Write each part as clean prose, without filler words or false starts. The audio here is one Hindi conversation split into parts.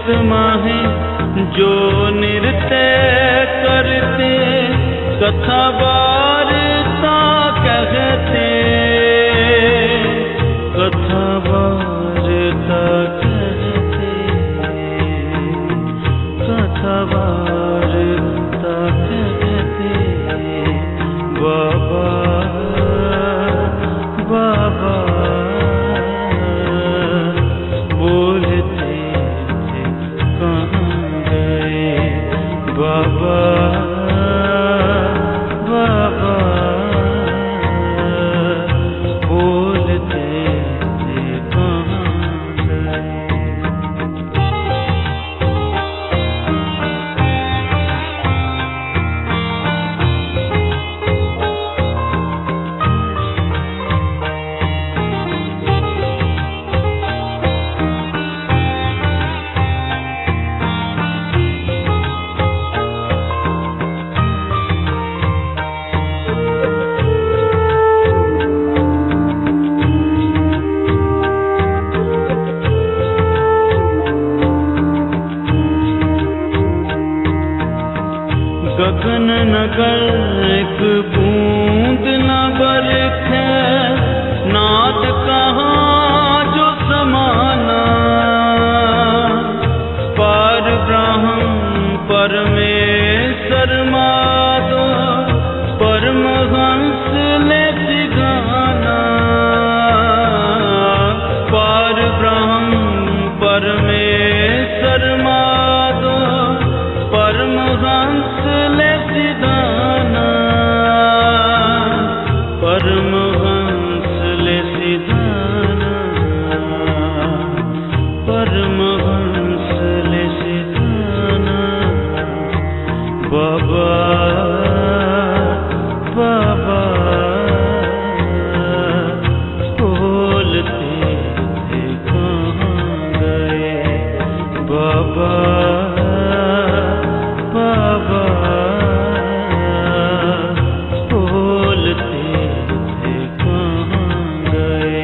माहे जो नृत्य करते कथा वार्ता कहते, कथा वार्ता कहते, कथा वार्ता कहते। बाबा बाबा बोलते थे कहाँ गए बाबा बाबा बोलते थे कहाँ गए। गगन नगर एक बूंद न बरखे, नाद कहाँ जो समाना। पार ब्रह्म परमेश्वर माधो, परमहंस ले सिगाना। पार ब्रह्म परमेश्वर माधो, परमहंस ले सिधाना। परमहंस ले सिधाना, परमहंस ले सिधाना। बाबा बाबा बोलते थे कहाँ गए बाबा बाबा बोलते थे कहाँ गए।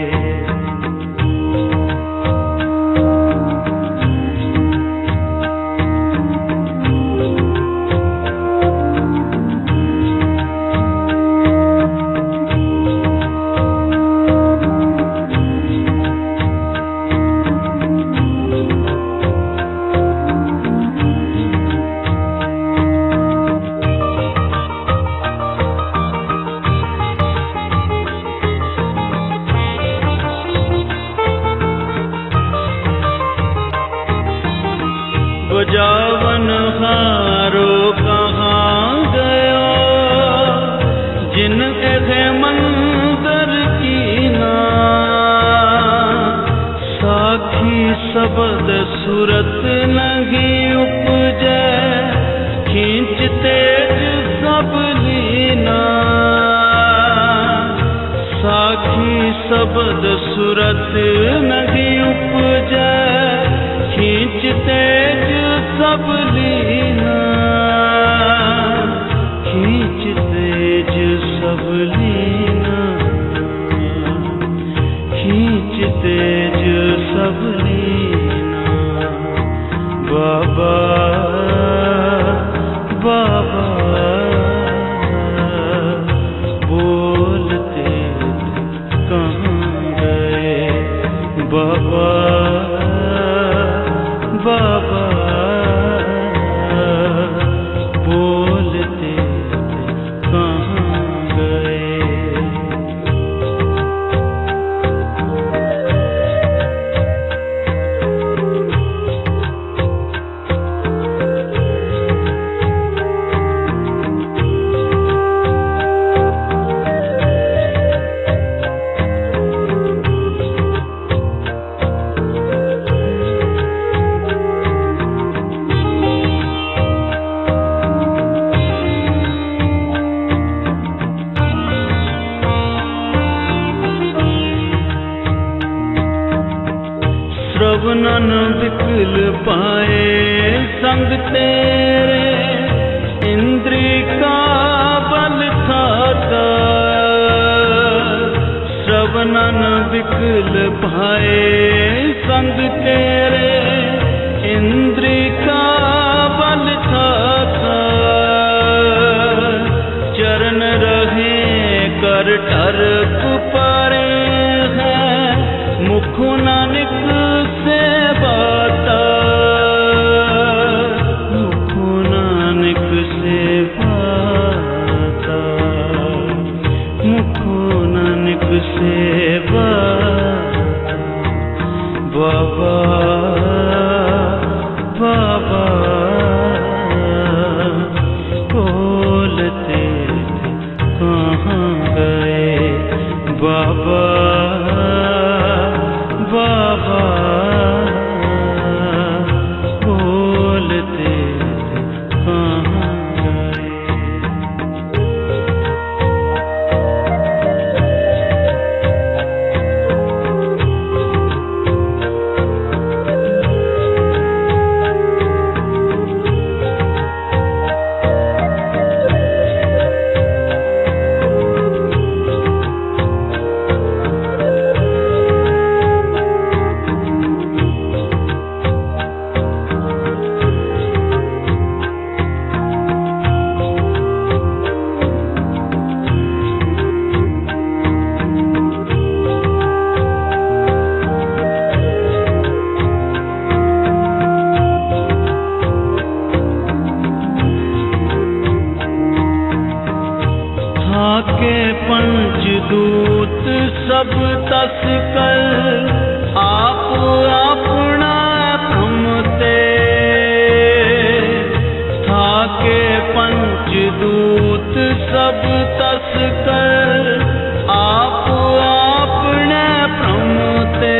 बजावन हारो कहाँ गयो, जिनके थे मंदिर की ना। साखी शब्द सूरत नहीं उपजे, खींच तेज सब लीना। साखी शब्द सूरत नहीं उपजे, खींच तेज सब लीना। खींच तेज सब लीना, खींच तेज सब लीना। बाबा बाबा बोलते थे कहाँ गए बाबा बाबा बोलते थे कहाँ गए। श्रवणन विकल पाए संग तेरे, इंद्री का बल था। श्रवणन विकल पाए संग तेरे, इंद्री का बल था चरण रहे कर टरक परे हैं मुख नानक से बाता मुख नानक से बाता मुख नानक से बाता बाबा बाबा बोलते कहाँ गए बाबा बाबा बोलते कहाँ गए। के पंचदूत सब तस कर आप अपना थमते था के पंचदूत सब तस कर आप अपने भ्रमते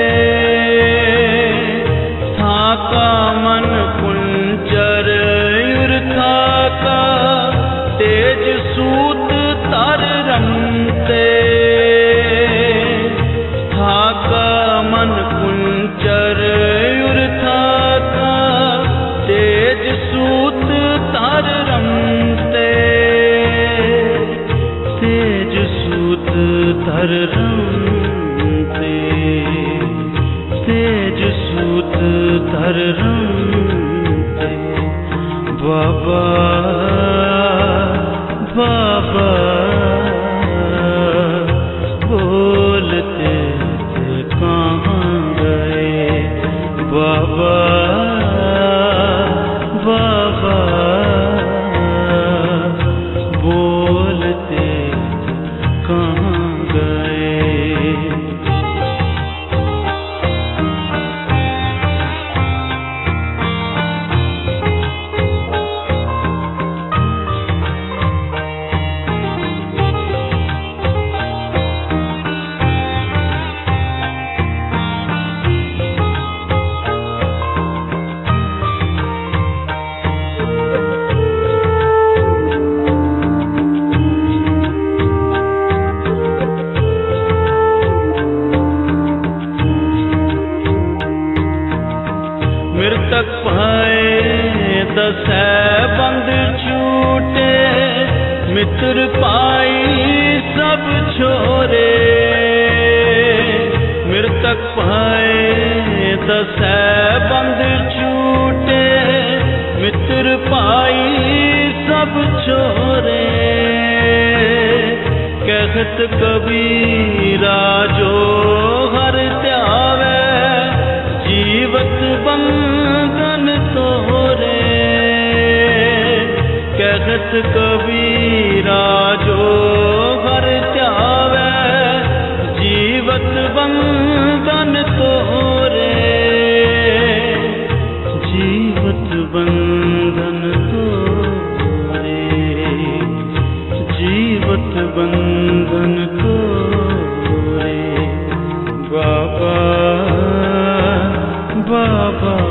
था का मन कुंजर था का तेज सूत तर रमते था का मन कुंचर था का तेज सूत तर रमते तेज सूत तर रमते तेज सूत तर रमते बाबा बाबा बोलते थे कहाँ गए बाबा बाबा बोलते कहाँ गए। मृतक भये दसै बंद छूटे मित्र पाई सब छोरे मृतक भये दसै बंद छूटे मित्र पाई सब छोरे कहत कबीरा जो हर त्यावे जीवत बंधन तोरे कहत कबीरा जो हर त्यावे जीवत बंधन तोरे जीवत बंधन तोरे जीवत बंधन तोरे बाबा बाबा